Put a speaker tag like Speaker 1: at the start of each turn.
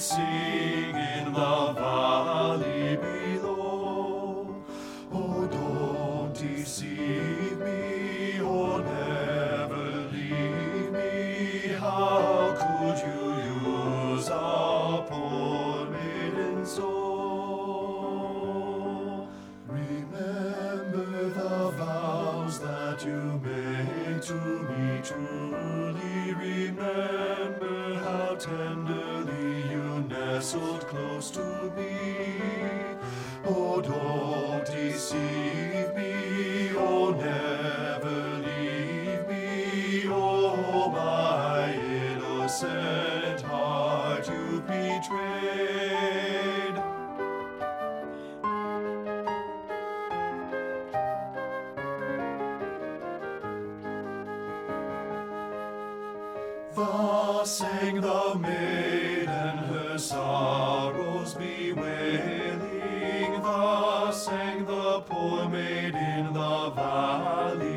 Speaker 1: sing in the valley below. Oh, don't deceive me, or never leave me. How could you use a poor maiden so? Remember the vows that you made to me truly. Remember how tenderly you nestled close to me. Oh, don't deceive me, oh, never leave me. Oh, my innocent heart you've betrayed. Thus sang the maiden, her sorrows bewailing. Thus sang the poor maid in the valley